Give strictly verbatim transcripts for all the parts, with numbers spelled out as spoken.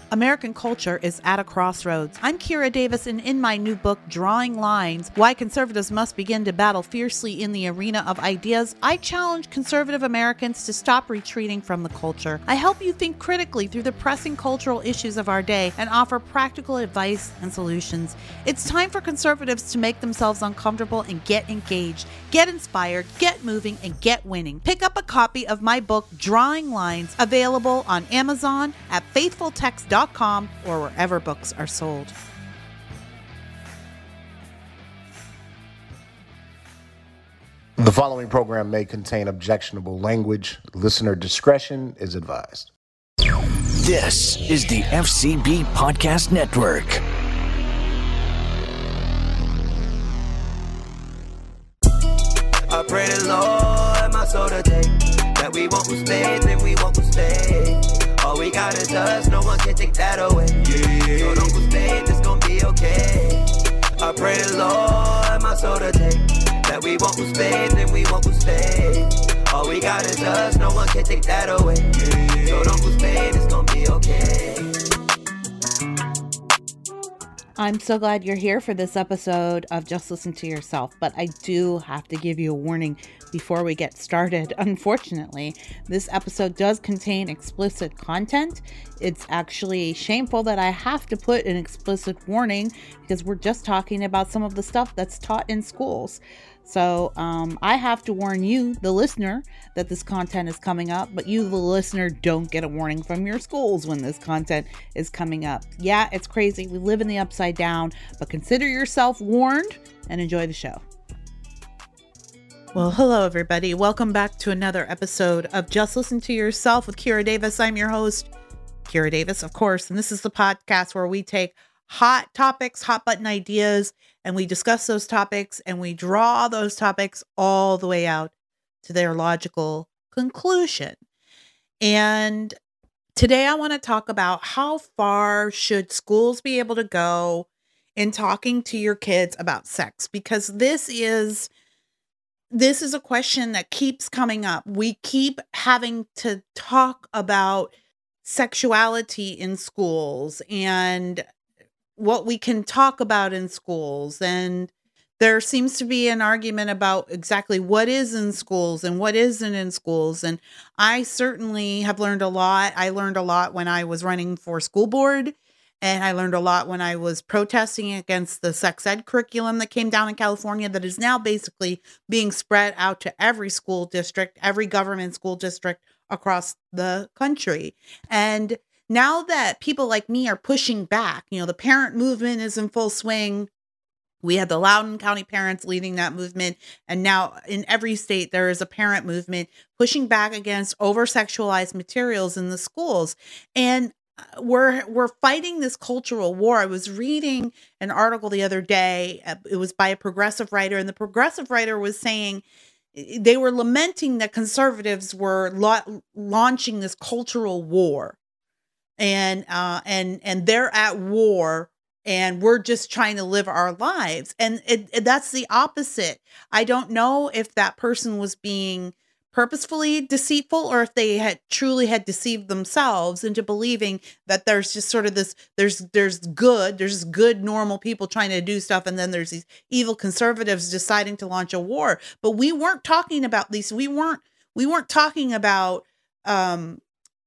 American culture is at a crossroads. I'm Kira Davis, and in my new book, Drawing Lines, Why Conservatives Must Begin to Battle Fiercely in the Arena of Ideas, I challenge conservative Americans to stop retreating from the culture. I help you think critically through the pressing cultural issues of our day and offer practical advice and solutions. It's time for conservatives to make themselves uncomfortable and get engaged, get inspired, get moving, and get winning. Pick up a copy of my book, Drawing Lines, available on Amazon, at faithful text dot com, or wherever books are sold. The following program may contain objectionable language. Listener discretion is advised. This is the F C B Podcast Network. I pray the Lord my soul to take, that we won't lose faith and we won't lose faith. All we got is us, no one can take that away. Yeah. So don't lose faith, it's gonna be okay. I pray the Lord my soul to take, that we won't lose faith and we won't lose faith. All we got is us, no one can take that away. Yeah. So don't lose faith, it's gonna be okay. I'm so glad you're here for this episode of Just Listen to Yourself, but I do have to give you a warning before we get started. Unfortunately, this episode does contain explicit content. It's actually shameful that I have to put an explicit warning because we're just talking about some of the stuff that's taught in schools. So um, I have to warn you, the listener, that this content is coming up, but you, the listener, don't get a warning from your schools when this content is coming up. Yeah, it's crazy. We live in the upside down, but consider yourself warned and enjoy the show. Well, hello, everybody. Welcome back to another episode of Just Listen to Yourself with Kira Davis. I'm your host, Kira Davis, of course, and this is the podcast where we take hot topics, hot button ideas, and we discuss those topics and we draw those topics all the way out to their logical conclusion. And today I want to talk about how far should schools be able to go in talking to your kids about sex, because this is this is a question that keeps coming up. We keep having to talk about sexuality in schools and what we can talk about in schools. And there seems to be an argument about exactly what is in schools and what isn't in schools. And I certainly have learned a lot. I learned a lot when I was running for school board. And I learned a lot when I was protesting against the sex ed curriculum that came down in California that is now basically being spread out to every school district, every government school district across the country. And now that people like me are pushing back, you know, the parent movement is in full swing. We had the Loudoun County parents leading that movement. And now in every state, there is a parent movement pushing back against over-sexualized materials in the schools. And we're we're fighting this cultural war. I was reading an article the other day. It was by a progressive writer. And the progressive writer was saying they were lamenting that conservatives were la- launching this cultural war. And uh, and and they're at war, and we're just trying to live our lives. And it, it, that's the opposite. I don't know if that person was being purposefully deceitful or if they had truly had deceived themselves into believing that there's just sort of this, there's there's good, there's good normal people trying to do stuff, and then there's these evil conservatives deciding to launch a war. But we weren't talking about these. We weren't we weren't talking about um.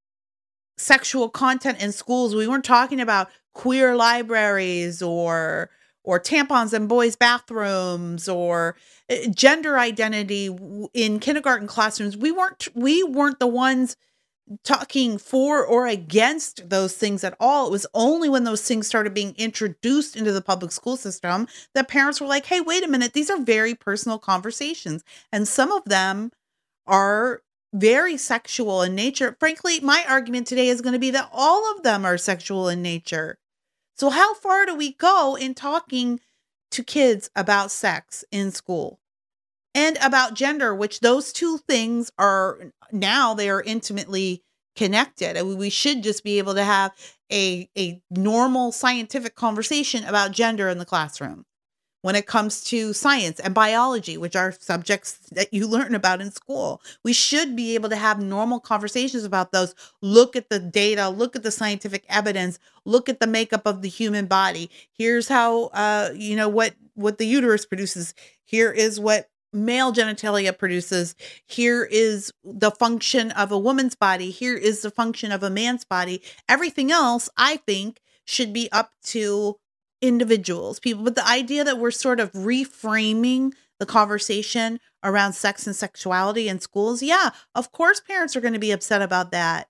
sexual content in schools. We weren't talking about queer libraries or or tampons in boys' bathrooms or gender identity in kindergarten classrooms. We weren't we weren't the ones talking for or against those things at all. It was only when those things started being introduced into the public school system that parents were like, "Hey, wait a minute, these are very personal conversations." And some of them are very sexual in nature. Frankly, my argument today is going to be that all of them are sexual in nature. So how far do we go in talking to kids about sex in school and about gender, which those two things are now they are intimately connected. And we should just be able to have a, a normal scientific conversation about gender in the classroom. when it comes to science and biology, which are subjects that you learn about in school. We should be able to have normal conversations about those. Look at the data, look at the scientific evidence, look at the makeup of the human body. Here's how, uh, you know, what, what the uterus produces. Here is what male genitalia produces. Here is the function of a woman's body. Here is the function of a man's body. Everything else, I think, should be up to individuals, people. But the idea that we're sort of reframing the conversation around sex and sexuality in schools, yeah, of course parents are going to be upset about that.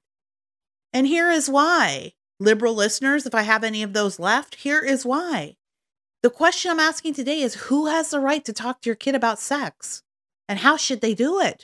And here is why. Liberal listeners, if I have any of those left, here is why. The question I'm asking today is, who has the right to talk to your kid about sex? And how should they do it?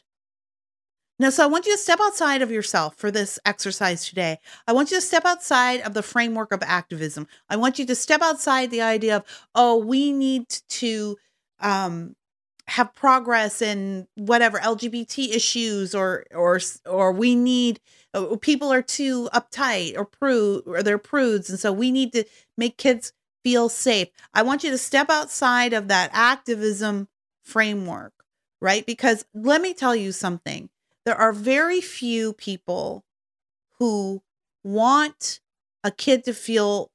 Now, so I want you to step outside of yourself for this exercise today. I want you to step outside of the framework of activism. I want you to step outside the idea of, oh, we need to um, have progress in whatever L G B T issues, or or or we need uh, people are too uptight or prude, or they're prudes, and so we need to make kids feel safe. I want you to step outside of that activism framework, right? Because let me tell you something. There are very few people who want a kid to feel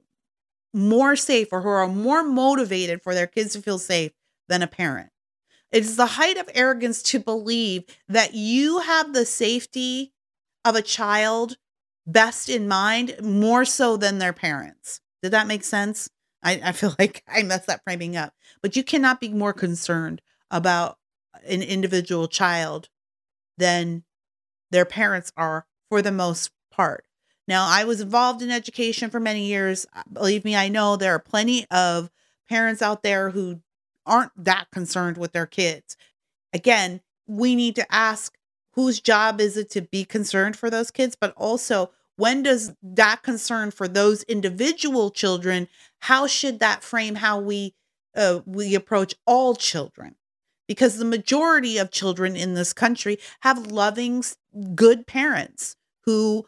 more safe, or who are more motivated for their kids to feel safe than a parent. It is the height of arrogance to believe that you have the safety of a child best in mind, more so than their parents. Did that make sense? I, I feel like I messed that framing up. But you cannot be more concerned about an individual child than their parents are, for the most part. Now, I was involved in education for many years. Believe me, I know there are plenty of parents out there who aren't that concerned with their kids. Again, we need to ask, whose job is it to be concerned for those kids? But also, when does that concern for those individual children, how should that frame how we uh, we approach all children? Because the majority of children in this country have loving, good parents who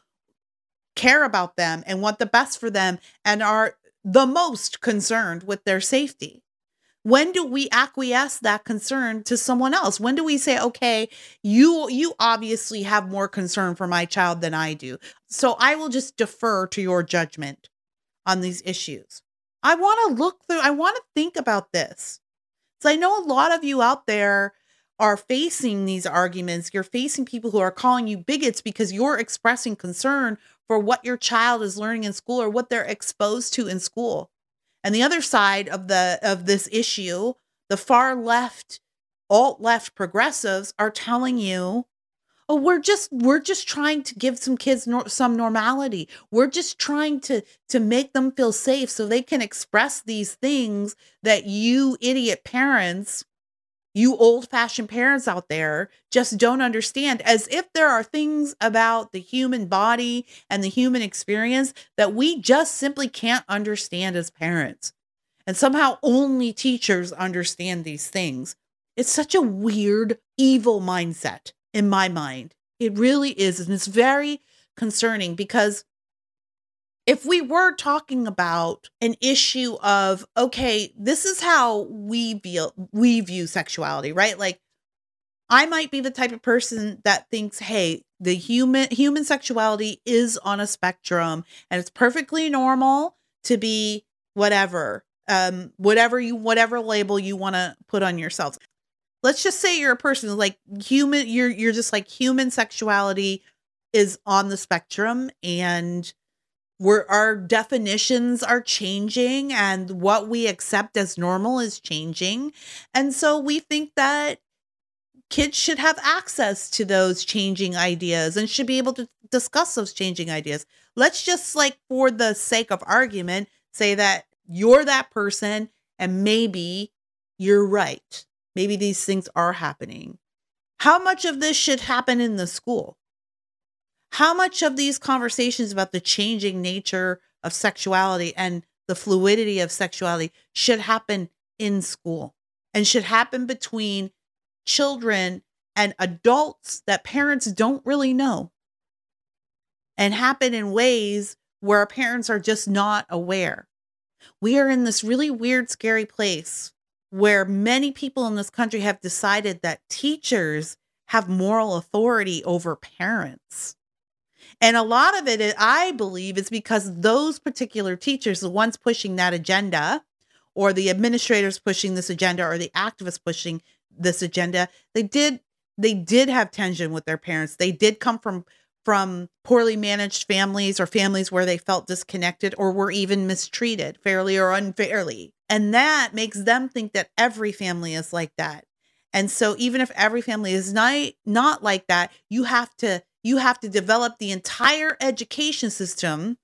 care about them and want the best for them and are the most concerned with their safety. When do we acquiesce that concern to someone else? When do we say, okay, you you obviously have more concern for my child than I do, so I will just defer to your judgment on these issues? I want to look through, I want to think about this. So I know a lot of you out there are facing these arguments. You're facing people who are calling you bigots because you're expressing concern for what your child is learning in school or what they're exposed to in school. And the other side of the of this issue, the far left, alt-left progressives are telling you, oh, we're just we're just trying to give some kids no, some normality. We're just trying to to make them feel safe so they can express these things that you idiot parents, you old-fashioned parents out there just don't understand, as if there are things about the human body and the human experience that we just simply can't understand as parents. And somehow only teachers understand these things. It's such a weird, evil mindset in my mind. It really is. And it's very concerning, because if we were talking about an issue of, okay, this is how we view, we view sexuality, right? Like, I might be the type of person that thinks, hey, the human human sexuality is on a spectrum and it's perfectly normal to be whatever, um, whatever you, whatever label you want to put on yourself. Let's just say you're a person who's like human, you're, you're just like human sexuality is on the spectrum, and We're, our definitions are changing and what we accept as normal is changing. And so we think that kids should have access to those changing ideas and should be able to discuss those changing ideas. Let's just, like, for the sake of argument, say that you're that person and maybe you're right. Maybe these things are happening. How much of this should happen in the school? How much of these conversations about the changing nature of sexuality and the fluidity of sexuality should happen in school and should happen between children and adults that parents don't really know, and happen in ways where parents are just not aware? We are in this really weird, scary place where many people in this country have decided that teachers have moral authority over parents. And a lot of it, I believe, is because those particular teachers, the ones pushing that agenda, or the administrators pushing this agenda, or the activists pushing this agenda, they did they did have tension with their parents. They did come from from poorly managed families, or families where they felt disconnected or were even mistreated, fairly or unfairly. And that makes them think that every family is like that. And so even if every family is not, not like that, you have to you have to develop the entire education system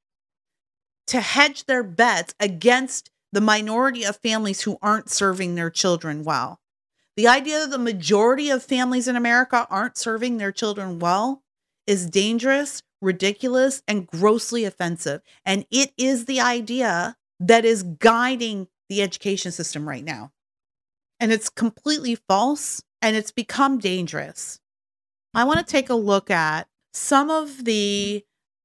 to hedge their bets against the minority of families who aren't serving their children well. The idea that the majority of families in America aren't serving their children well is dangerous, ridiculous, and grossly offensive. And it is the idea that is guiding the education system right now. And it's completely false, and it's become dangerous. I want to take a look at some of the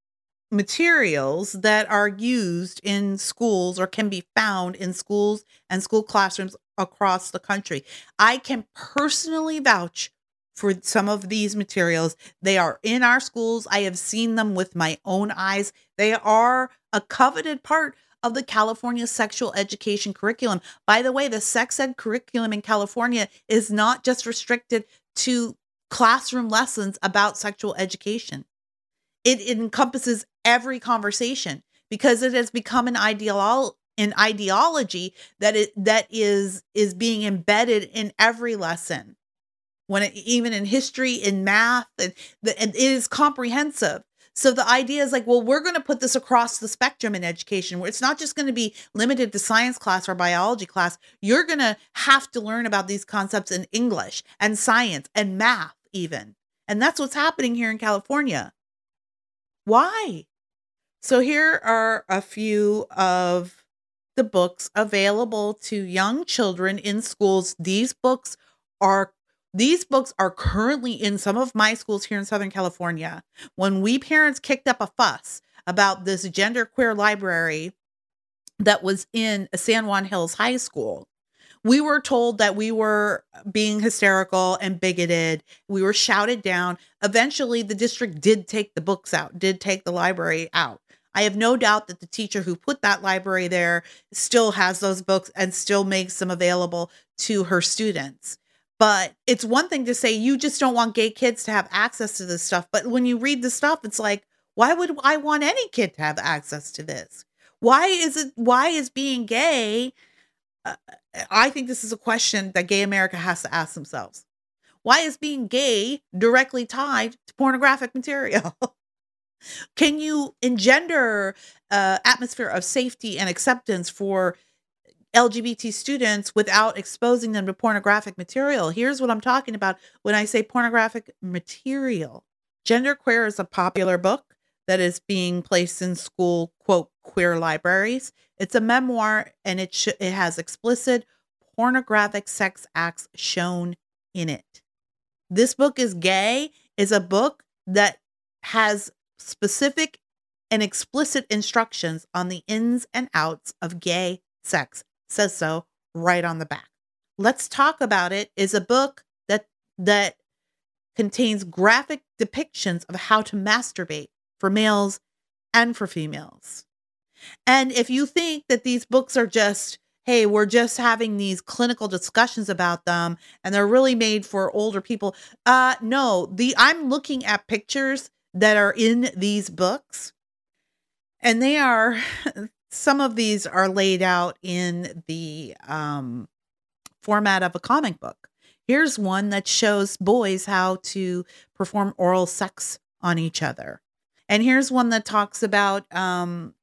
materials that are used in schools or can be found in schools and school classrooms across the country. I can personally vouch for some of these materials. They are in our schools. I have seen them with my own eyes. They are a coveted part of the California sexual education curriculum. By the way, the sex ed curriculum in California is not just restricted to classroom lessons about sexual education. It, it encompasses every conversation because it has become an ideolo- an ideology that it that is is being embedded in every lesson. When it, even in history, in math, and, the, and it is comprehensive. So the idea is like, well, we're going to put this across the spectrum in education, where it's not just going to be limited to science class or biology class. You're going to have to learn about these concepts in English and science and math even. And that's what's happening here in California. Why? So here are a few of the books available to young children in schools. These books are These books are currently in some of my schools here in Southern California. When we parents kicked up a fuss about this genderqueer library that was in San Juan Hills High School, we were told that we were being hysterical and bigoted. We were shouted down. Eventually, the district did take the books out, did take the library out. I have no doubt that the teacher who put that library there still has those books and still makes them available to her students. But it's one thing to say you just don't want gay kids to have access to this stuff. But when you read the stuff, it's like, why would I want any kid to have access to this? Why is it, why is being gay? Uh, I think this is a question that gay America has to ask themselves. Why is being gay directly tied to pornographic material? Can you engender uh, atmosphere of safety and acceptance for L G B T students without exposing them to pornographic material? Here's what I'm talking about when I say pornographic material. Genderqueer is a popular book that is being placed in school, quote, queer libraries. It's a memoir, and it sh- it has explicit pornographic sex acts shown in it. This book is gay, is a book that has specific and explicit instructions on the ins and outs of gay sex. Says so right on the back. Let's Talk About It is a book that that contains graphic depictions of how to masturbate for males and for females. And if you think that these books are just, hey, we're just having these clinical discussions about them and they're really made for older people, uh, no, the I'm looking at pictures that are in these books, and they are. Some of these are laid out in the um, format of a comic book. Here's one that shows boys how to perform oral sex on each other. And here's one that talks about um,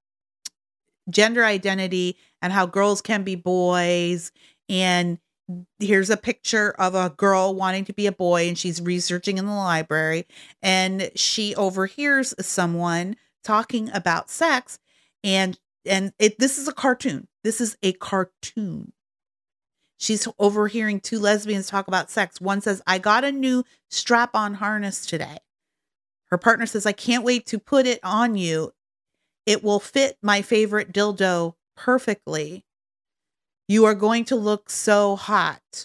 gender identity and how girls can be boys. And here's a picture of a girl wanting to be a boy, and she's researching in the library. And she overhears someone talking about sex, and And it, this is a cartoon. This is a cartoon. She's overhearing two lesbians talk about sex. One says, I got a new strap-on harness today. Her partner says, I can't wait to put it on you. It will fit my favorite dildo perfectly. You are going to look so hot.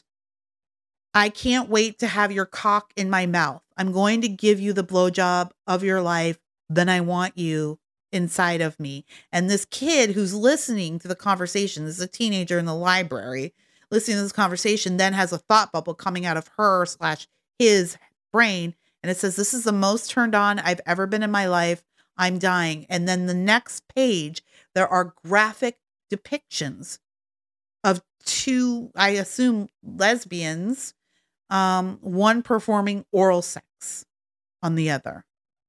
I can't wait to have your cock in my mouth. I'm going to give you the blowjob of your life. Then I want you inside of me. And this kid who's listening to the conversation, this is a teenager in the library, listening to this conversation, then has a thought bubble coming out of her slash his brain. And it says, this is the most turned on I've ever been in my life. I'm dying. And then the next page, there are graphic depictions of two, I assume, lesbians, um, one performing oral sex on the other.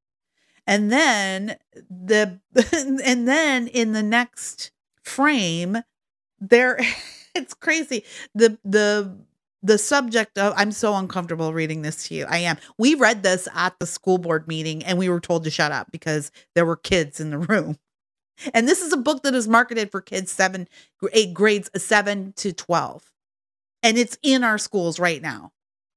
And then the and then in the next frame, there it's crazy. The the the subject of, I'm so uncomfortable reading this to you. I am. We read this at the school board meeting and we were told to shut up because there were kids in the room. And this is a book that is marketed for kids seven, eight grades seven to twelve. And it's in our schools right now.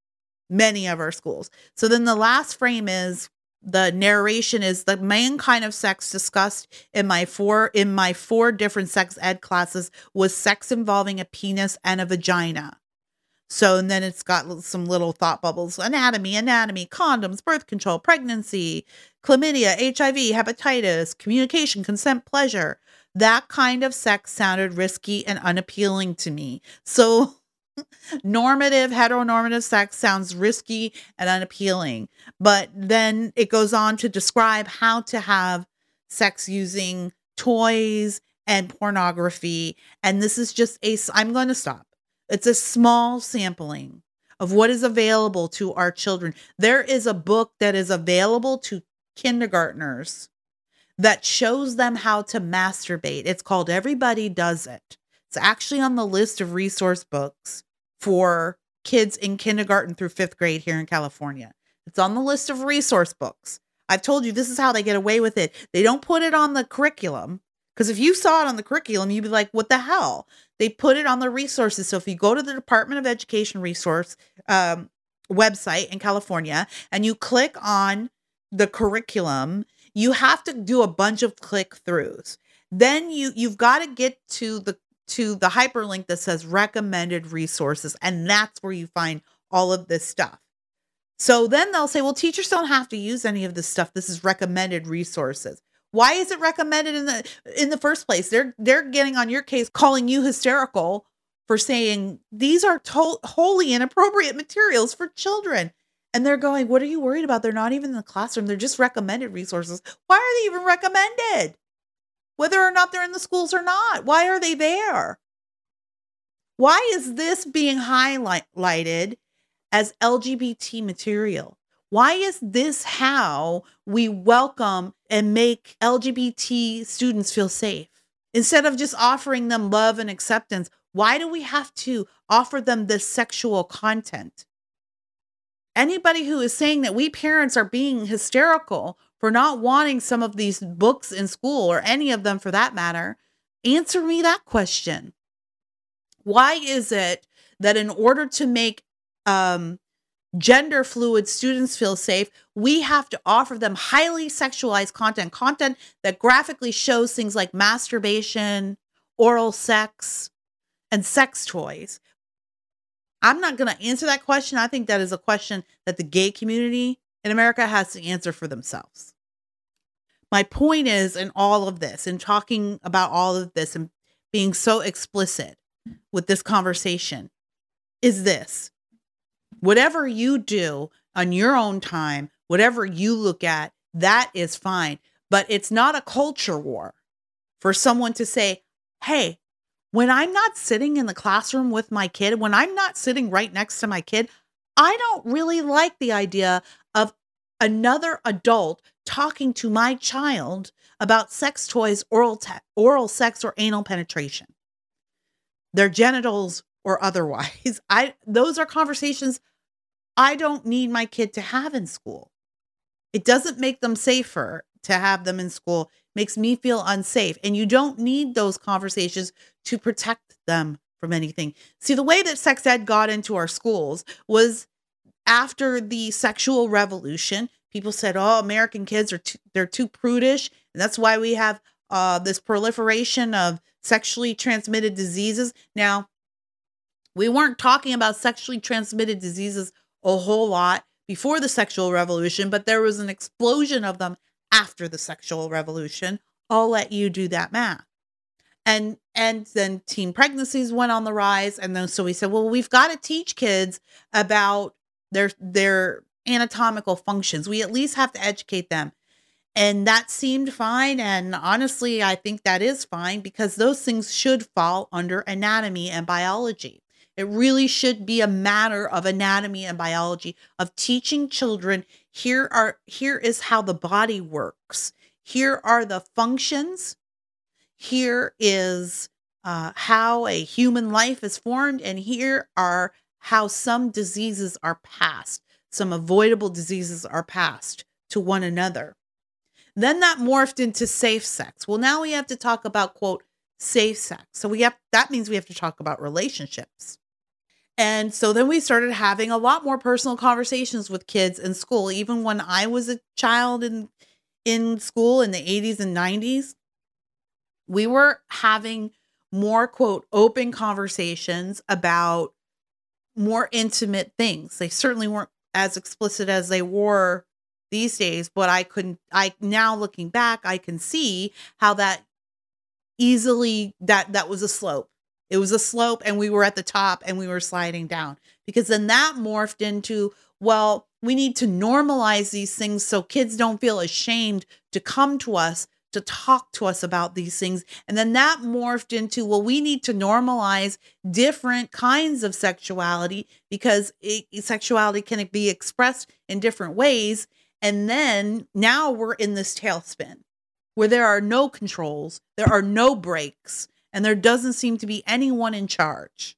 Many of our schools. So then the last frame is, the narration is the main kind of sex discussed in my four, in my four different sex ed classes was sex involving a penis and a vagina. So, and then it's got some little thought bubbles, anatomy, anatomy, condoms, birth control, pregnancy, chlamydia, H I V, hepatitis, communication, consent, pleasure. That kind of sex sounded risky and unappealing to me. So normative, heteronormative sex sounds risky and unappealing. But then it goes on to describe how to have sex using toys and pornography. And this is just a, I'm going to stop. It's a small sampling of what is available to our children. There is a book that is available to kindergartners that shows them how to masturbate. It's called Everybody Does It. It's actually on the list of resource books for kids in kindergarten through fifth grade here in California. It's on the list of resource books. I've told you this is how they get away with it. They don't put it on the curriculum. Because if you saw it on the curriculum, you'd be like, what the hell? They put it on the resources. So if you go to the Department of Education resource um, website in California and you click on the curriculum, you have to do a bunch of click throughs. Then you, you've got to get to the to the hyperlink that says recommended resources. And that's where you find all of this stuff. So then they'll say, well, teachers don't have to use any of this stuff. This is recommended resources. Why is it recommended in the in the first place? They're they're getting on your case, calling you hysterical for saying these are to- wholly inappropriate materials for children. And they're going, what are you worried about? They're not even in the classroom. They're just recommended resources. Why are they even recommended? Whether or not they're in the schools or not. Why are they there? Why is this being highlighted as L G B T material? Why is this how we welcome and make L G B T students feel safe? Instead of just offering them love and acceptance, why do we have to offer them this sexual content? Anybody who is saying that we parents are being hysterical for not wanting some of these books in school, or any of them for that matter, answer me that question. Why is it that in order to make um, gender fluid students feel safe, we have to offer them highly sexualized content, content that graphically shows things like masturbation, oral sex, and sex toys? I'm not going to answer that question. I think that is a question that the gay community in America has to answer for themselves. My point is, in all of this, in talking about all of this and being so explicit with this conversation, is this: whatever you do on your own time, whatever you look at, that is fine. But it's not a culture war for someone to say, hey, when I'm not sitting in the classroom with my kid, when I'm not sitting right next to my kid, I don't really like the idea of another adult talking to my child about sex toys, oral te- oral sex, or anal penetration, their genitals or otherwise. I those are conversations I don't need my kid to have in school. It doesn't make them safer to have them in school. It makes me feel unsafe. And you don't need those conversations to protect them from anything. See, the way that sex ed got into our schools was after the sexual revolution. People said, oh, American kids are too, they're too prudish. And that's why we have uh, this proliferation of sexually transmitted diseases. Now, We weren't talking about sexually transmitted diseases a whole lot before the sexual revolution, but there was an explosion of them after the sexual revolution. I'll let you do that math. And and then teen pregnancies went on the rise. And then so we said, well, we've got to teach kids about their their anatomical functions. We at least have to educate them. And that seemed fine. And honestly, I think that is fine because those things should fall under anatomy and biology. It really should be a matter of anatomy and biology, of teaching children, here are here is how the body works. Here are the functions. Here is uh, how a human life is formed. And here are how some diseases are passed. Some avoidable diseases are passed to one another. Then that morphed into safe sex. Well, now we have to talk about, quote, safe sex. So we have, that means we have to talk about relationships. And so then we started having a lot more personal conversations with kids in school. Even when I was a child in, in school in the eighties and nineties, we were having more, quote, open conversations about more intimate things. They certainly weren't as explicit as they were these days, but I couldn't, I now looking back, I can see how that easily, that, that was a slope. It was a slope and we were at the top and we were sliding down, because then that morphed into, well, we need to normalize these things so kids don't feel ashamed to come to us, to talk to us about these things. And then that morphed into, well, we need to normalize different kinds of sexuality because it, sexuality can be expressed in different ways. And then now we're in this tailspin where there are no controls, there are no brakes, and there doesn't seem to be anyone in charge.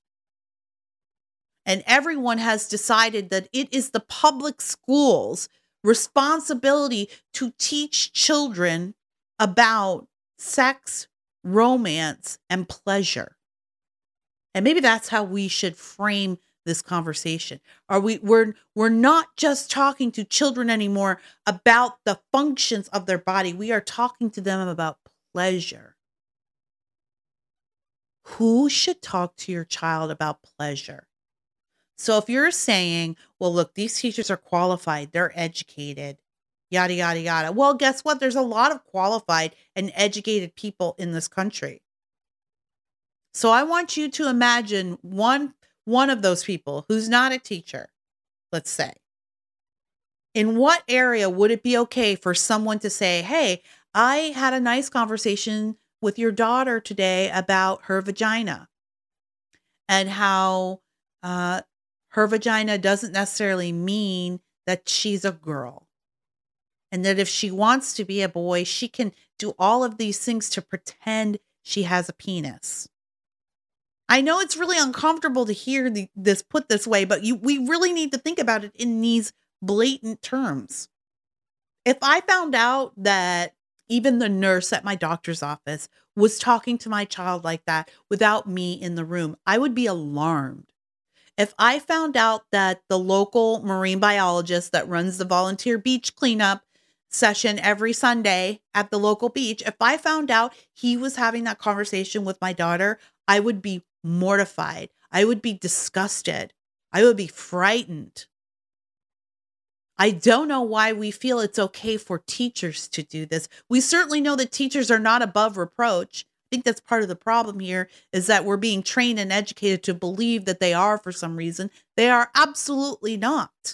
And everyone has decided that it is the public schools' responsibility to teach children about sex, romance, and pleasure. And maybe that's how we should frame this conversation. Are we we're we're not just talking to children anymore about the functions of their body. We are talking to them about pleasure. Who should talk to your child about pleasure? So if you're saying, well, look, these teachers are qualified, they're educated, yada, yada, yada. Well, guess what? There's a lot of qualified and educated people in this country. So I want you to imagine one, one of those people who's not a teacher, let's say. In what area would it be okay for someone to say, hey, I had a nice conversation with your daughter today about her vagina and how uh, her vagina doesn't necessarily mean that she's a girl. And that if she wants to be a boy, she can do all of these things to pretend she has a penis. I know it's really uncomfortable to hear the, this put this way, but you, we really need to think about it in these blatant terms. If I found out that even the nurse at my doctor's office was talking to my child like that without me in the room, I would be alarmed. If I found out that the local marine biologist that runs the volunteer beach cleanup session every Sunday at the local beach, if I found out he was having that conversation with my daughter, I would be mortified. I would be disgusted. I would be frightened. I don't know why we feel it's okay for teachers to do this. We certainly know that teachers are not above reproach. I think that's part of the problem here, is that we're being trained and educated to believe that they are for some reason. They are absolutely not.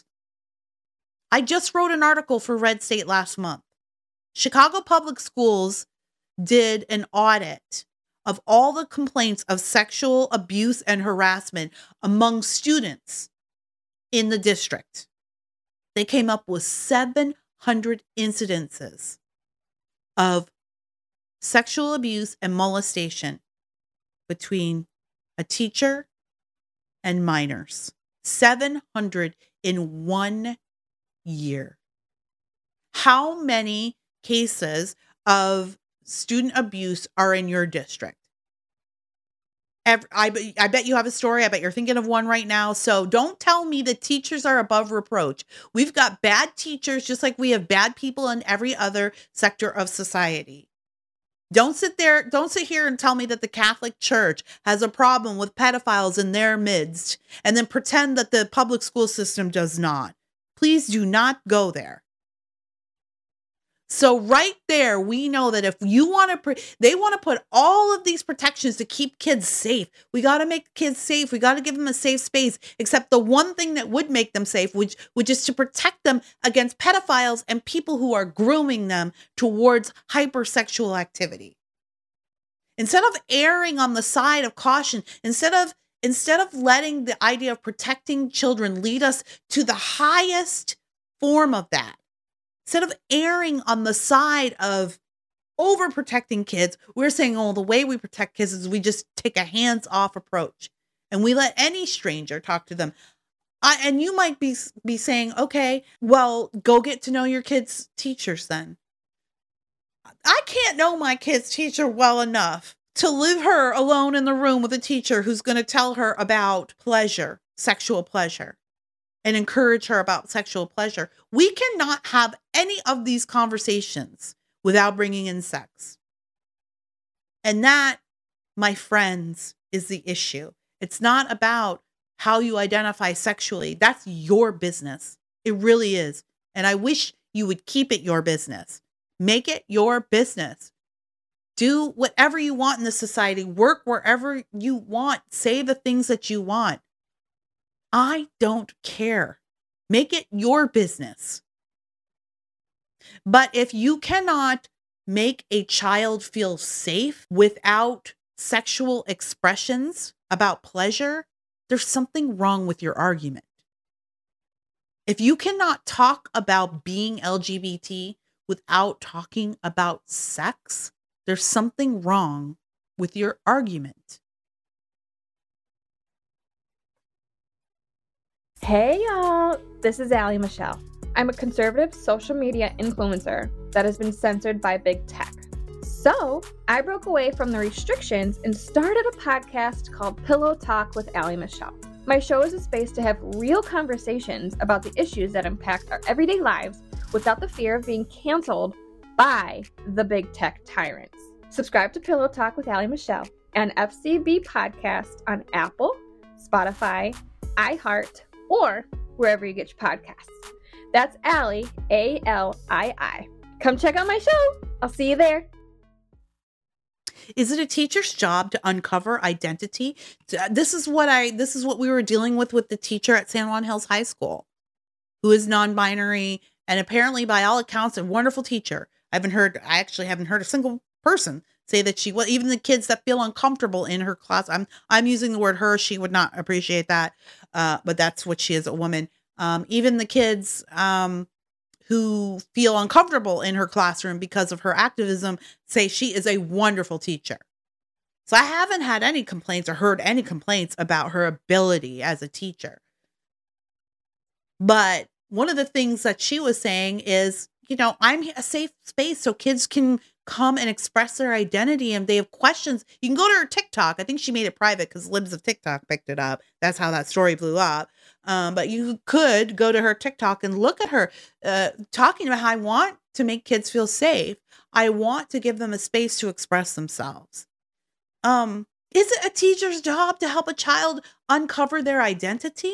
I just wrote an article for Red State last month. Chicago Public Schools did an audit of all the complaints of sexual abuse and harassment among students in the district. They came up with seven hundred incidences of sexual abuse and molestation between a teacher and minors. seven hundred in one year. How many cases of student abuse are in your district? Every, I, I bet you have a story. I bet you're thinking of one right now. So don't tell me that teachers are above reproach. We've got bad teachers just like we have bad people in every other sector of society. Don't sit there, don't sit here and tell me that the Catholic Church has a problem with pedophiles in their midst and then pretend that the public school system does not. Please do not go there. So right there, we know that if you want to, pre- they want to put all of these protections to keep kids safe. We got to make kids safe. We got to give them a safe space, except the one thing that would make them safe, which, which is to protect them against pedophiles and people who are grooming them towards hypersexual activity. Instead of erring on the side of caution, instead of, instead of letting the idea of protecting children lead us to the highest form of that, instead of erring on the side of overprotecting kids, we're saying, oh, the way we protect kids is we just take a hands-off approach and we let any stranger talk to them. I, and you might be, be saying, okay, well, go get to know your kids' teachers then. I can't know my kid's teacher well enough to leave her alone in the room with a teacher who's going to tell her about pleasure, sexual pleasure, and encourage her about sexual pleasure. We cannot have any of these conversations without bringing in sex. And that, my friends, is the issue. It's not about how you identify sexually. That's your business. It really is. And I wish you would keep it your business. Make it your business. Do whatever you want in the society. Work wherever you want. Say the things that you want. I don't care. Make it your business. But if you cannot make a child feel safe without sexual expressions about pleasure, there's something wrong with your argument. If you cannot talk about being L G B T without talking about sex, there's something wrong with your argument. Hey y'all, this is Allie Michelle. I'm a conservative social media influencer that has been censored by big tech. So I broke away from the restrictions and started a podcast called Pillow Talk with Allie Michelle. My show is a space to have real conversations about the issues that impact our everyday lives without the fear of being canceled by the big tech tyrants. Subscribe to Pillow Talk with Allie Michelle and F C B Podcast on Apple, Spotify, iHeart, or wherever you get your podcasts. That's Allie, A L I I. Come check out my show. I'll see you there. Is it a teacher's job to uncover identity? This is what I, this is what we were dealing with with the teacher at San Juan Hills High School, who is non-binary and apparently by all accounts, a wonderful teacher. I haven't heard, I actually haven't heard a single person say that she, well, even the kids that feel uncomfortable in her class, I'm, I'm using the word her, she would not appreciate that. Uh, but that's what she is, a woman. Um, even the kids, um, who feel uncomfortable in her classroom because of her activism say she is a wonderful teacher. So I haven't had any complaints or heard any complaints about her ability as a teacher. But one of the things that she was saying is, you know, I'm a safe space so kids can come and express their identity. And they have questions. You can go to her TikTok. I think she made it private because Libs of TikTok picked it up. That's how that story blew up. Um, but you could go to her TikTok and look at her uh, talking about how I want to make kids feel safe. I want to give them a space to express themselves. Um, is it a teacher's job to help a child uncover their identity?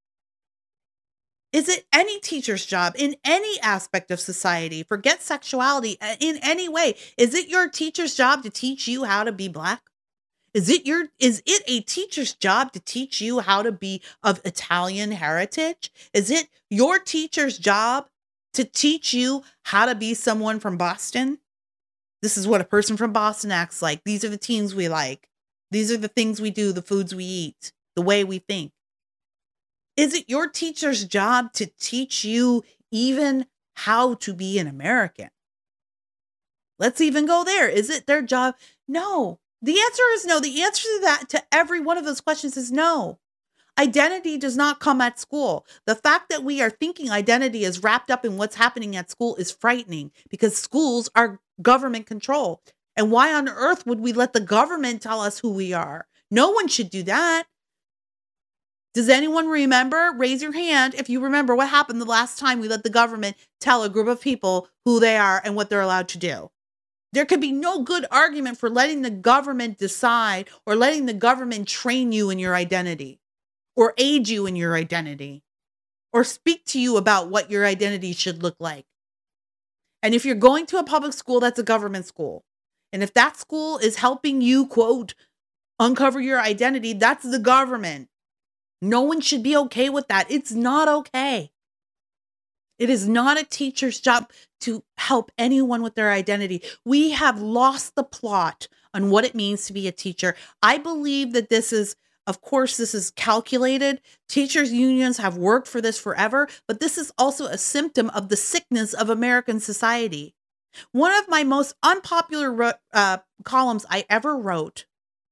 Is it any teacher's job in any aspect of society? Forget sexuality in any way. Is it your teacher's job to teach you how to be Black? Is it your, is it a teacher's job to teach you how to be of Italian heritage? Is it your teacher's job to teach you how to be someone from Boston? This is what a person from Boston acts like. These are the teens we like. These are the things we do, the foods we eat, the way we think. Is it your teacher's job to teach you even how to be an American? Let's even go there. Is it their job? No. The answer is no. The answer to that, to every one of those questions is no. Identity does not come at school. The fact that we are thinking identity is wrapped up in what's happening at school is frightening because schools are government control. And why on earth would we let the government tell us who we are? No one should do that. Does anyone remember? Raise your hand if you remember what happened the last time we let the government tell a group of people who they are and what they're allowed to do. There could be no good argument for letting the government decide or letting the government train you in your identity or aid you in your identity or speak to you about what your identity should look like. And if you're going to a public school, that's a government school. And if that school is helping you, quote, uncover your identity, that's the government. No one should be okay with that. It's not okay. It is not a teacher's job to help anyone with their identity. We have lost the plot on what it means to be a teacher. I believe that this is, of course, this is calculated. Teachers' unions have worked for this forever, but this is also a symptom of the sickness of American society. One of my most unpopular uh, columns I ever wrote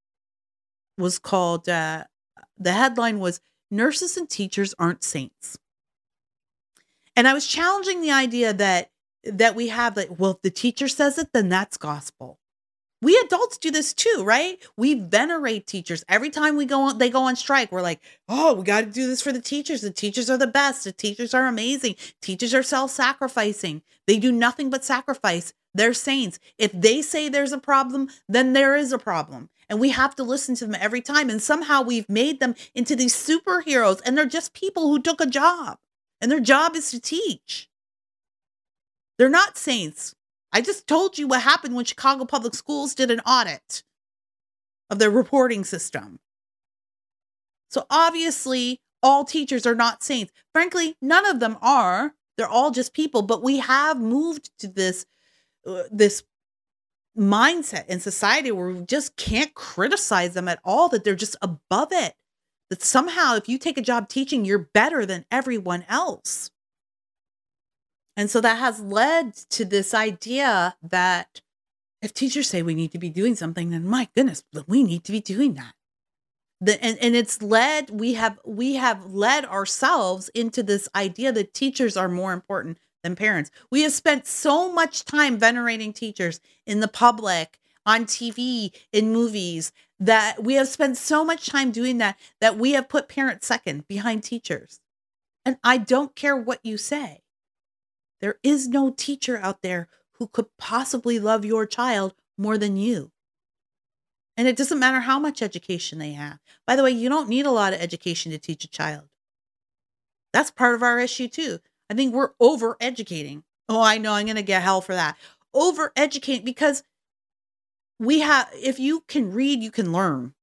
was called, uh, the headline was, "Nurses and Teachers Aren't Saints." And I was challenging the idea that that we have that, well, if the teacher says it, then that's gospel. We adults do this too, right? We venerate teachers. Every time we go on, they go on strike, we're like, oh, we got to do this for the teachers. The teachers are the best. The teachers are amazing. Teachers are self-sacrificing. They do nothing but sacrifice. They're saints. If they say there's a problem, then there is a problem. And we have to listen to them every time. And somehow we've made them into these superheroes, and they're just people who took a job. And their job is to teach. They're not saints. I just told you what happened when Chicago Public Schools did an audit of their reporting system. So obviously, all teachers are not saints. Frankly, none of them are. They're all just people. But we have moved to this, uh, this mindset in society where we just can't criticize them at all, that they're just above it. That somehow if you take a job teaching, you're better than everyone else. And so that has led to this idea that if teachers say we need to be doing something, then my goodness, we need to be doing that. The, and, and it's led, we have, we have led ourselves into this idea that teachers are more important than parents. We have spent so much time venerating teachers in the public, on T V, in movies, that we have spent so much time doing that, that we have put parents second behind teachers. And I don't care what you say. There is no teacher out there who could possibly love your child more than you. And it doesn't matter how much education they have. By the way, you don't need a lot of education to teach a child. That's part of our issue too. I think we're over-educating. Oh, I know I'm going to get hell for that. Over-educating, because we have, if you can read, you can learn.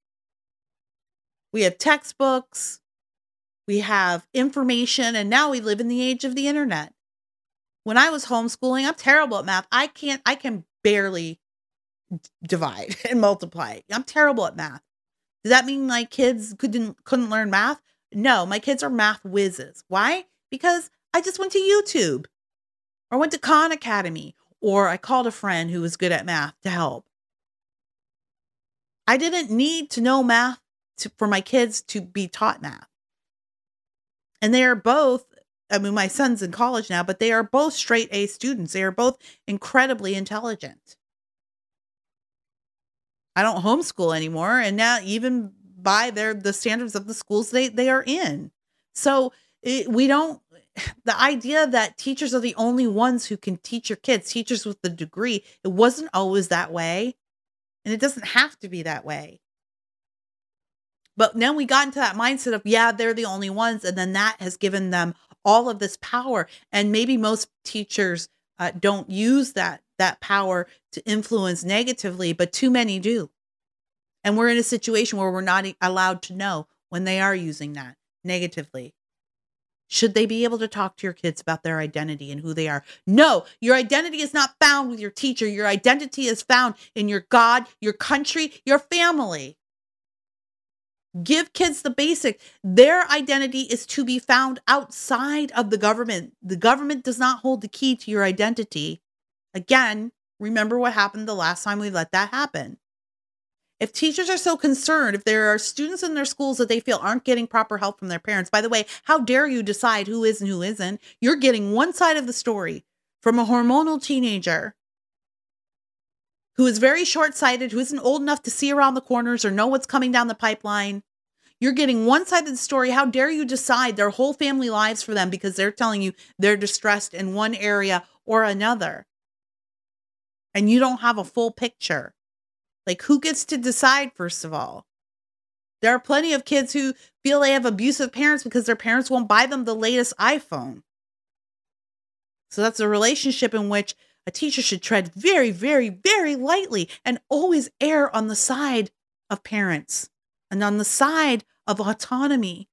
We have textbooks, we have information, and now we live in the age of the internet. When I was homeschooling, I'm terrible at math. I can't, I can barely divide and multiply. I'm terrible at math. Does that mean my kids couldn't, couldn't learn math? No, my kids are math whizzes. Why? Because I just went to YouTube or went to Khan Academy, or I called a friend who was good at math to help. I didn't need to know math to, for my kids to be taught math. And they are both, I mean, my son's in college now, but they are both straight A students. They are both incredibly intelligent. I don't homeschool anymore. And now even by their, the standards of the schools they, they are in. So it, we don't, the idea that teachers are the only ones who can teach your kids, teachers with the degree, it wasn't always that way. And it doesn't have to be that way. But then we got into that mindset of, yeah, they're the only ones. And then that has given them all of this power. And maybe most teachers uh, don't use that, that power to influence negatively, but too many do. And we're in a situation where we're not allowed to know when they are using that negatively. Should they be able to talk to your kids about their identity and who they are? No, your identity is not found with your teacher. Your identity is found in your God, your country, your family. Give kids the basic. Their identity is to be found outside of the government. The government does not hold the key to your identity. Again, remember what happened the last time we let that happen. If teachers are so concerned, if there are students in their schools that they feel aren't getting proper help from their parents, by the way, how dare you decide who is and who isn't? You're getting one side of the story from a hormonal teenager who is very short-sighted, who isn't old enough to see around the corners or know what's coming down the pipeline. You're getting one side of the story. How dare you decide their whole family lives for them because they're telling you they're distressed in one area or another? and you don't have a full picture. Like, who gets to decide, first of all? There are plenty of kids who feel they have abusive parents because their parents won't buy them the latest iPhone. So that's a relationship in which a teacher should tread very, very, very lightly and always err on the side of parents and on the side of autonomy.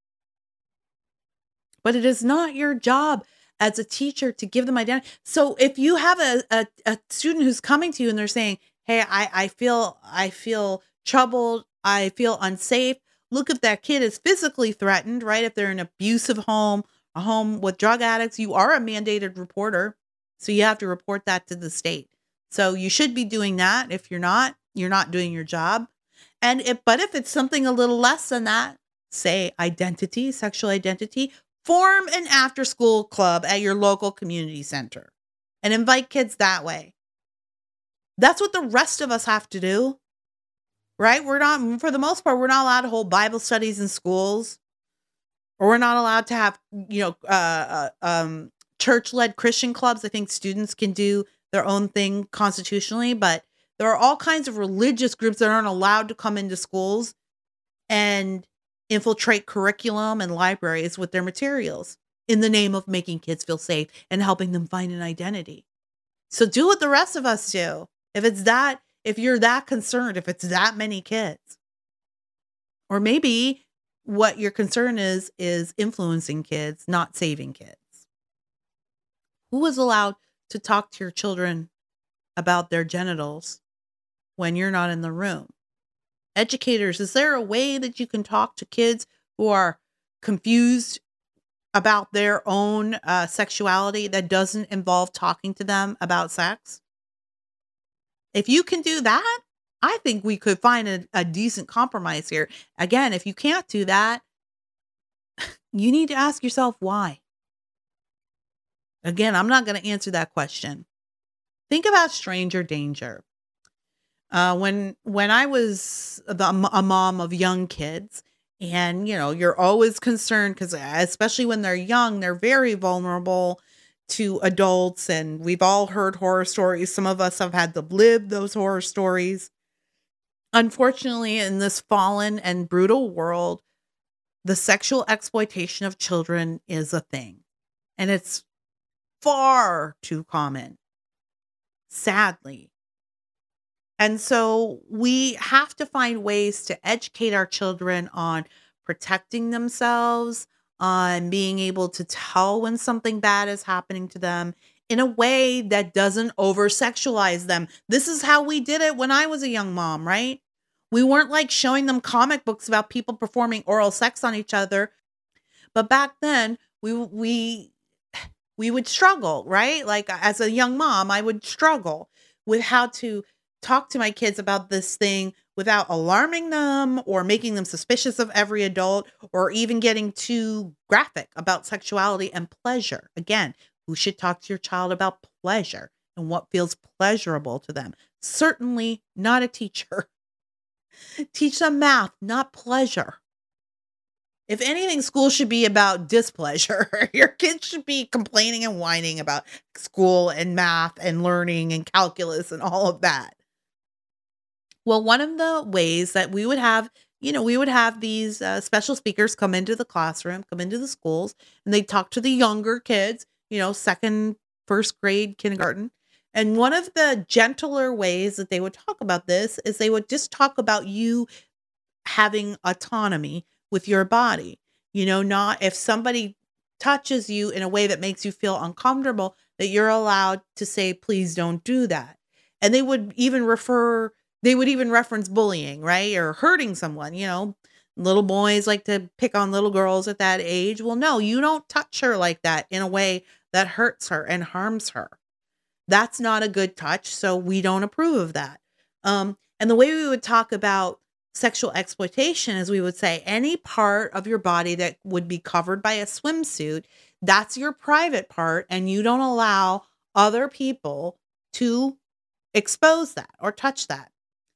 But it is not your job as a teacher to give them identity. So if you have a, a, a student who's coming to you and they're saying, hey, I, I feel I feel troubled, I feel unsafe. Look, if that kid is physically threatened, right? If they're in an abusive home, a home with drug addicts, you are a mandated reporter. So you have to report that to the state. So you should be doing that. If you're not, you're not doing your job. And if, but if it's something a little less than that, say identity, sexual identity, form an after school club at your local community center and invite kids that way. That's what the rest of us have to do, right? We're not, for the most part, we're not allowed to hold Bible studies in schools, or we're not allowed to have, you know, uh, uh, um, church-led Christian clubs. I think students can do their own thing constitutionally, but there are all kinds of religious groups that aren't allowed to come into schools and infiltrate curriculum and libraries with their materials in the name of making kids feel safe and helping them find an identity. So do what the rest of us do. If it's that, if you're that concerned, if it's that many kids, or maybe what your concern is, is influencing kids, not saving kids. Who is allowed to talk to your children about their genitals when you're not in the room? Educators, is there a way that you can talk to kids who are confused about their own uh, sexuality that doesn't involve talking to them about sex? If you can do that, I think we could find a, a decent compromise here. Again, if you can't do that, you need to ask yourself why. Again, I'm not going to answer that question. Think about stranger danger. Uh, when when I was the, a mom of young kids, and you know, you're always concerned because especially when they're young, they're very vulnerable to adults, and we've all heard horror stories. Some of us have had to live those horror stories. Unfortunately, in this fallen and brutal world, the sexual exploitation of children is a thing, and it's far too common, sadly. And so we have to find ways to educate our children on protecting themselves, on being able to tell when something bad is happening to them in a way that doesn't over-sexualize them. This is how we did it when I was a young mom, right? We weren't like showing them comic books about people performing oral sex on each other. But back then, we we we would struggle, right? Like as a young mom, I would struggle with how to talk to my kids about this thing without alarming them or making them suspicious of every adult or even getting too graphic about sexuality and pleasure. Again, who should talk to your child about pleasure and what feels pleasurable to them? Certainly not a teacher. Teach them math, not pleasure. If anything, school should be about displeasure. Your kids should be complaining and whining about school and math and learning and calculus and all of that. Well, one of the ways that we would have, you know, we would have these uh, special speakers come into the classroom, come into the schools, and they talk to the younger kids, you know, second, first grade, kindergarten. And one of the gentler ways that they would talk about this is they would just talk about you having autonomy with your body. You know, not if somebody touches you in a way that makes you feel uncomfortable, that you're allowed to say, please don't do that. And they would even refer They would even reference bullying, right? Or hurting someone, you know, little boys like to pick on little girls at that age. Well, no, you don't touch her like that in a way that hurts her and harms her. That's not a good touch. So we don't approve of that. Um, and the way we would talk about sexual exploitation is we would say any part of your body that would be covered by a swimsuit, that's your private part. And you don't allow other people to expose that or touch that.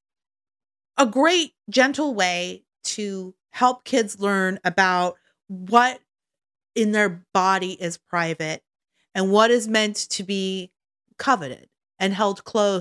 A great, gentle way to help kids learn about what in their body is private and what is meant to be coveted and held close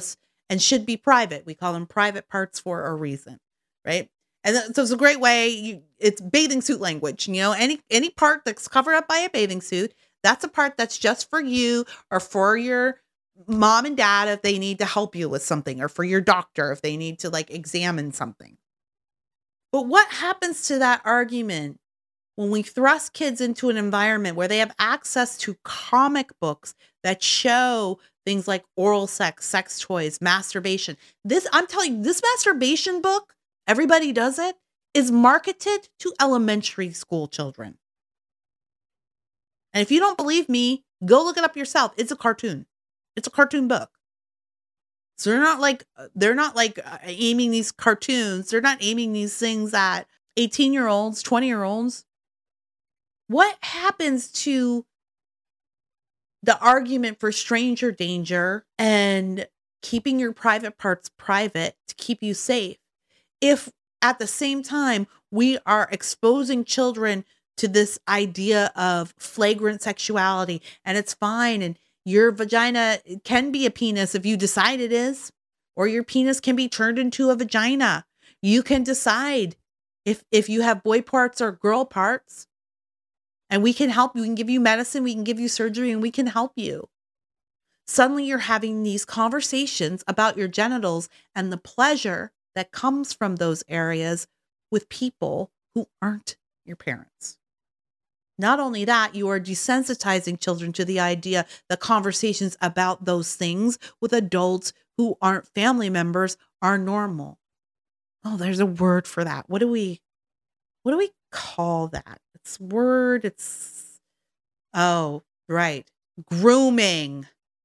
and should be private. We call them private parts for a reason, right? And so it's a great way. You, it's bathing suit language. You know, any any part that's covered up by a bathing suit, that's a part that's just for you or for your mom and dad if they need to help you with something, or for your doctor if they need to like examine something. But what happens to that argument when we thrust kids into an environment where they have access to comic books that show things like oral sex, sex toys, masturbation? This, I'm telling you, this masturbation book, everybody does it, is marketed to elementary school children. And if you don't believe me, go look it up yourself. It's a cartoon. It's a cartoon book. So they're not like, they're not like aiming these cartoons. They're not aiming these things at eighteen year olds, twenty year olds. What happens to the argument for stranger danger and keeping your private parts private to keep you safe if at the same time we are exposing children to this idea of flagrant sexuality, and it's fine, and your vagina can be a penis if you decide it is, or your penis can be turned into a vagina. You can decide if if you have boy parts or girl parts, and we can help you. We can give you medicine, we can give you surgery, and we can help you. Suddenly you're having these conversations about your genitals and the pleasure that comes from those areas with people who aren't your parents. Not only that, you are desensitizing children to the idea that conversations about those things with adults who aren't family members are normal. Oh, there's a word for that. What do we, what do we call that? It's word, it's, oh, right. Grooming.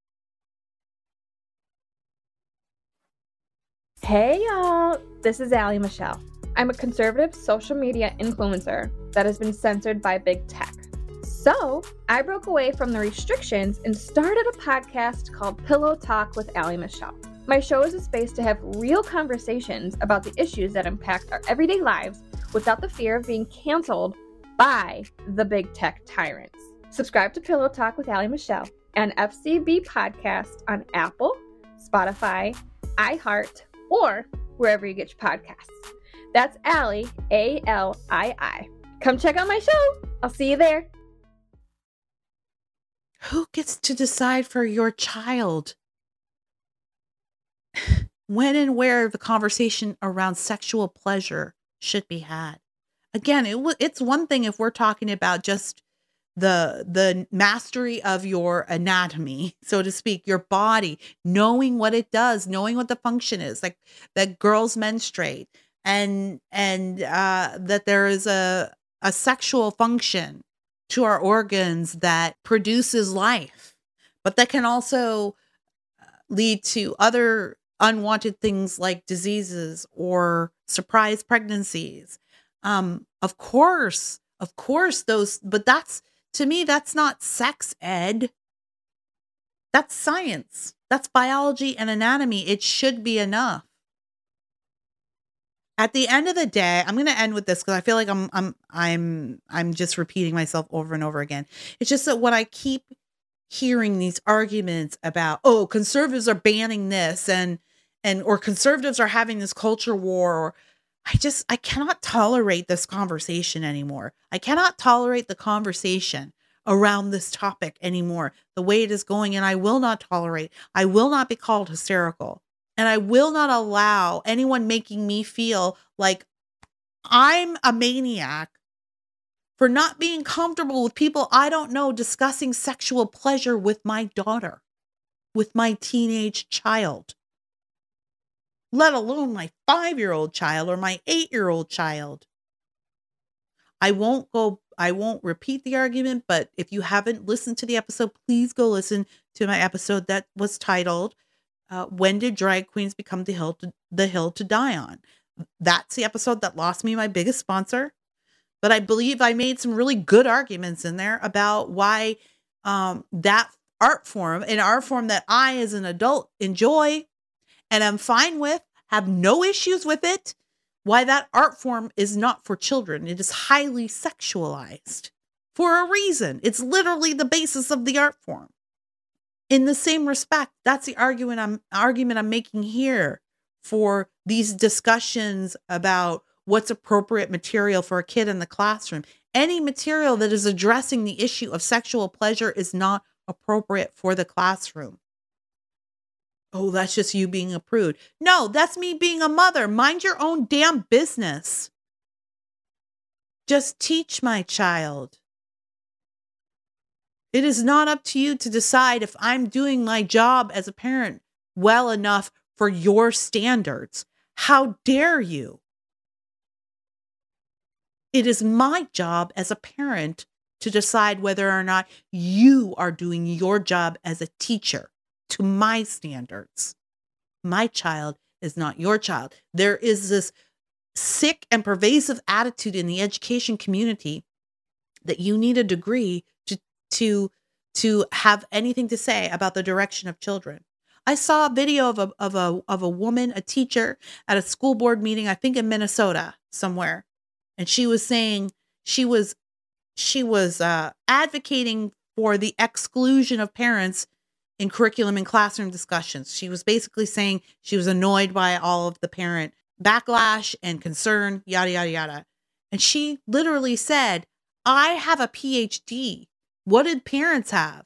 Hey y'all, this is Allie Michelle. I'm a conservative social media influencer that has been censored by big tech. So I broke away from the restrictions and started a podcast called Pillow Talk with Allie Michelle. My show is a space to have real conversations about the issues that impact our everyday lives without the fear of being canceled by the big tech tyrants. Subscribe to Pillow Talk with Allie Michelle, an F C B podcast on Apple, Spotify, iHeart, or wherever you get your podcasts. That's Allie, A L I I. Come check out my show. I'll see you there. Who gets to decide for your child when and where the conversation around sexual pleasure should be had? Again, it w- it's one thing if we're talking about just the the mastery of your anatomy, so to speak, your body, knowing what it does, knowing what the function is, like that girls menstruate, and and uh, that there is a a sexual function to our organs that produces life, but that can also lead to other unwanted things like diseases or surprise pregnancies. Um, of course, of course, those, but that's, to me, that's not sex ed. That's science. That's biology and anatomy. It should be enough. At the end of the day, I'm going to end with this because I feel like I'm, I'm, I'm, I'm just repeating myself over and over again. It's just that when I keep hearing these arguments about, oh, conservatives are banning this and, and, or conservatives are having this culture war, or I just, I cannot tolerate this conversation anymore. I cannot tolerate the conversation around this topic anymore, the way it is going. And I will not tolerate, I will not be called hysterical. And I will not allow anyone making me feel like I'm a maniac for not being comfortable with people I don't know discussing sexual pleasure with my daughter, with my teenage child, let alone my five-year-old child or my eight-year-old child. I won't go, I won't repeat the argument, but if you haven't listened to the episode, please go listen to my episode that was titled, Uh, when did drag queens become the hill to the hill to die on? That's the episode that lost me my biggest sponsor, but I believe I made some really good arguments in there about why um, that art form, an art form that I as an adult enjoy and I'm fine with, have no issues with it, why that art form is not for children. It is highly sexualized for a reason. It's literally the basis of the art form. In the same respect, that's the argument I'm argument I'm making here for these discussions about what's appropriate material for a kid in the classroom. Any material that is addressing the issue of sexual pleasure is not appropriate for the classroom. Oh, that's just you being a prude. No, that's me being a mother. Mind your own damn business. Just teach my child. It is not up to you to decide if I'm doing my job as a parent well enough for your standards. How dare you? It is my job as a parent to decide whether or not you are doing your job as a teacher to my standards. My child is not your child. There is this sick and pervasive attitude in the education community that you need a degree to to to have anything to say about the direction of children. I saw a video of a of a of a woman, a teacher at a school board meeting, I think in Minnesota somewhere, and she was saying she was she was uh, advocating for the exclusion of parents in curriculum and classroom discussions. She was basically saying she was annoyed by all of the parent backlash and concern, yada, yada, yada. And she literally said, I have a P H D. What did parents have?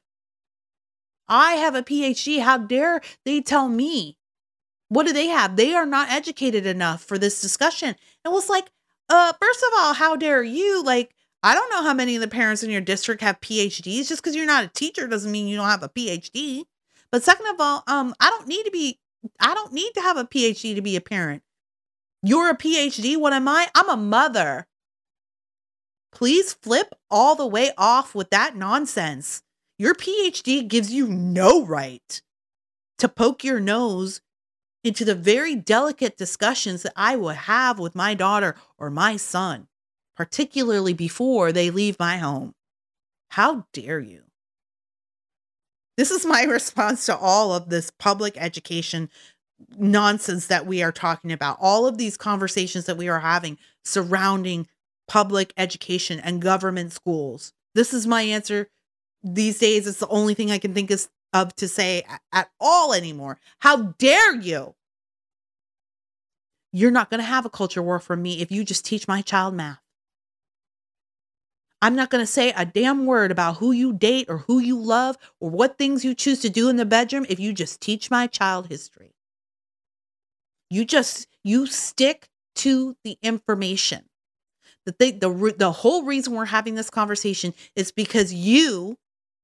I have a P H D. How dare they tell me? What do they have? They are not educated enough for this discussion. It was like, uh, first of all, how dare you? Like, I don't know how many of the parents in your district have P H Ds. Just because you're not a teacher doesn't mean you don't have a P H D. But second of all, um, I don't need to be, I don't need to have a P H D to be a parent. You're a P H D. What am I? I'm a mother. Please flip all the way off with that nonsense. Your P H D gives you no right to poke your nose into the very delicate discussions that I would have with my daughter or my son, particularly before they leave my home. How dare you? This is my response to all of this public education nonsense that we are talking about. All of these conversations that we are having surrounding public education and government schools. This is my answer. These days, it's the only thing I can think of to say at all anymore. How dare you? You're not going to have a culture war from me if you just teach my child math. I'm not going to say a damn word about who you date or who you love or what things you choose to do in the bedroom if you just teach my child history. You just, you stick to the information. The thing, the, the whole reason we're having this conversation is because you,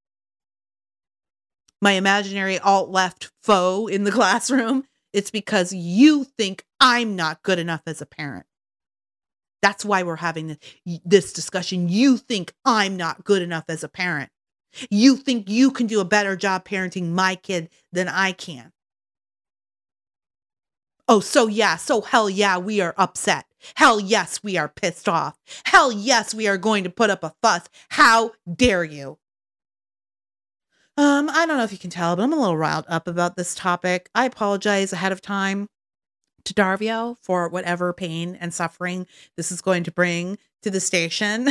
my imaginary alt-left foe in the classroom, it's because you think I'm not good enough as a parent. That's why we're having this, this discussion. You think I'm not good enough as a parent. You think you can do a better job parenting my kid than I can. Oh, so yeah, so hell yeah, we are upset. Hell yes, we are pissed off. Hell yes, we are going to put up a fuss. How dare you? Um, I don't know if you can tell, but I'm a little riled up about this topic. I apologize ahead of time to Darvio for whatever pain and suffering this is going to bring to the station.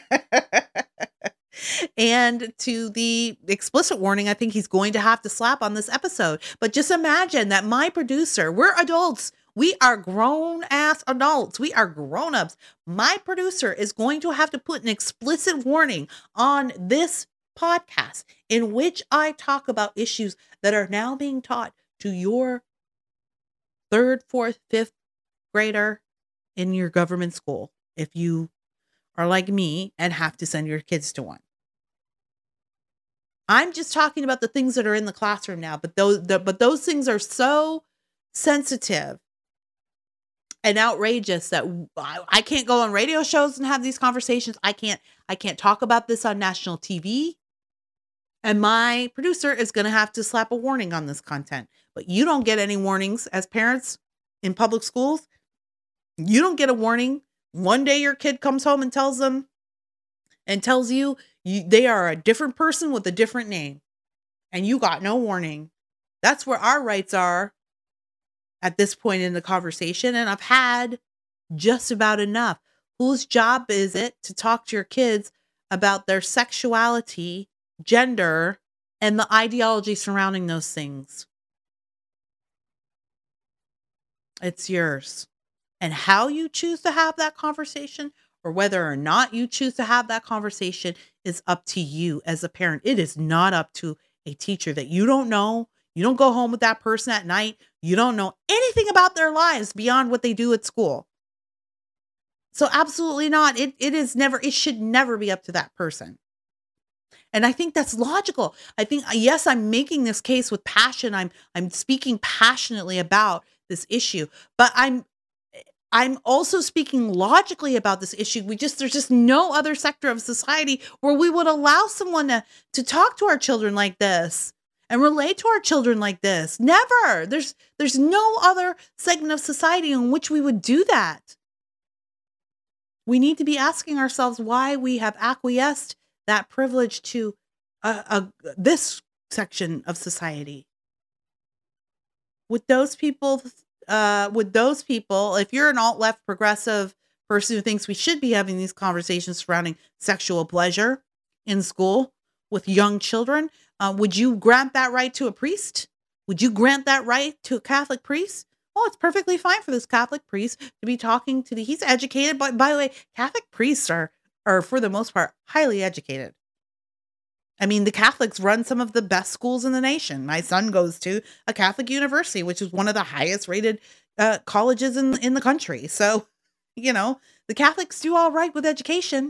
And to the explicit warning I think he's going to have to slap on this episode. But just imagine that my producer, we're adults. We are grown ass adults. We are grown ups. My producer is going to have to put an explicit warning on this podcast in which I talk about issues that are now being taught to your third, fourth, fifth grader in your government school. If you are like me and have to send your kids to one. I'm just talking about the things that are in the classroom now, but those, the, but those things are so sensitive and outrageous that I, I can't go on radio shows and have these conversations. I can't, I can't talk about this on national T V. And my producer is going to have to slap a warning on this content. But you don't get any warnings as parents in public schools. You don't get a warning. One day your kid comes home and tells them and tells you, you they are a different person with a different name. And you got no warning. That's where our rights are at this point in the conversation. And I've had just about enough. Whose job is it to talk to your kids about their sexuality, gender, and the ideology surrounding those things. It's yours. And how you choose to have that conversation, or whether or not you choose to have that conversation, is up to you as a parent. It is not up to a teacher that you don't know. You don't go home with that person at night. You don't know anything about their lives beyond what they do at school. So absolutely not. It it is never, it should never be up to that person. And I think that's logical. I think, yes, I'm making this case with passion. I'm I'm speaking passionately about this issue, but I'm I'm also speaking logically about this issue. We just, there's just no other sector of society where we would allow someone to, to talk to our children like this and relate to our children like this. Never. There's, there's no other segment of society in which we would do that. We need to be asking ourselves why we have acquiesced that privilege to uh, uh, this section of society. With those people, uh, with those people, if you're an alt-left progressive person who thinks we should be having these conversations surrounding sexual pleasure in school with young children, uh, would you grant that right to a priest? Would you grant that right to a Catholic priest? Well, it's perfectly fine for this Catholic priest to be talking to the, he's educated, but by the way, Catholic priests are, are for the most part, highly educated. I mean, the Catholics run some of the best schools in the nation. My son goes to a Catholic university, which is one of the highest rated uh, colleges in, in the country. So, you know, the Catholics do all right with education.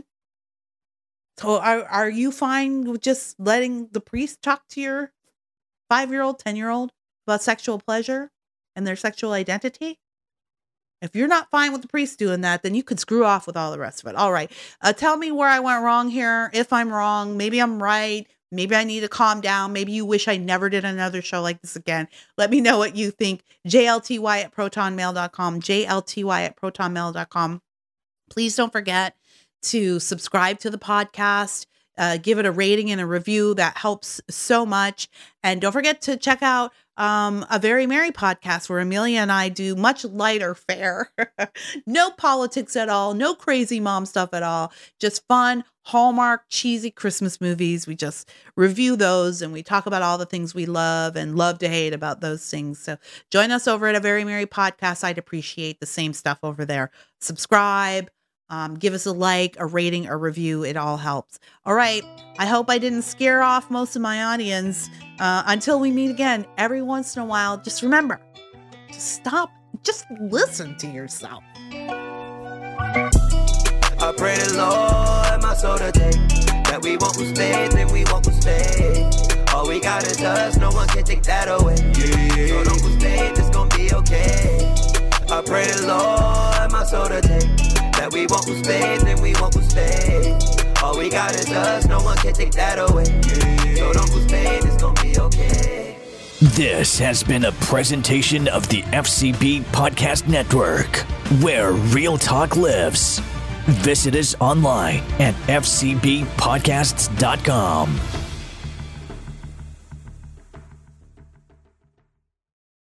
So are, are you fine with just letting the priest talk to your five-year-old, ten-year-old about sexual pleasure and their sexual identity? If you're not fine with the priest doing that, then you could screw off with all the rest of it. All right. Uh, tell me where I went wrong here. If I'm wrong, maybe I'm right. Maybe I need to calm down. Maybe you wish I never did another show like this again. Let me know what you think. J L T Y at proton mail dot com. J L T Y at proton mail dot com. Please don't forget to subscribe to the podcast. Uh, give it a rating and a review. That helps so much. And don't forget to check out um, A Very Merry podcast, where Amelia and I do much lighter fare. No politics at all. No crazy mom stuff at all. Just fun, Hallmark, cheesy Christmas movies. We just review those and we talk about all the things we love and love to hate about those things. So join us over at A Very Merry podcast. I'd appreciate the same stuff over there. Subscribe. Um, give us a like, a rating, a review. It all helps. All right. I hope I didn't scare off most of my audience. Uh, until we meet again, every once in a while, just remember to stop, just listen to yourself. I pray the Lord, my soul to take, that we won't lose faith and we won't lose faith. All we got is us, no one can take that away. So don't lose faith, it's gonna be okay. I pray the Lord, my soul to take, that we won't lose faith and we won't lose faith. All we got is us, no one can take that away. So don't lose faith, it's gonna be okay. This has been a presentation of the F C B Podcast Network, where real talk lives. Visit us online at f c b podcasts dot com.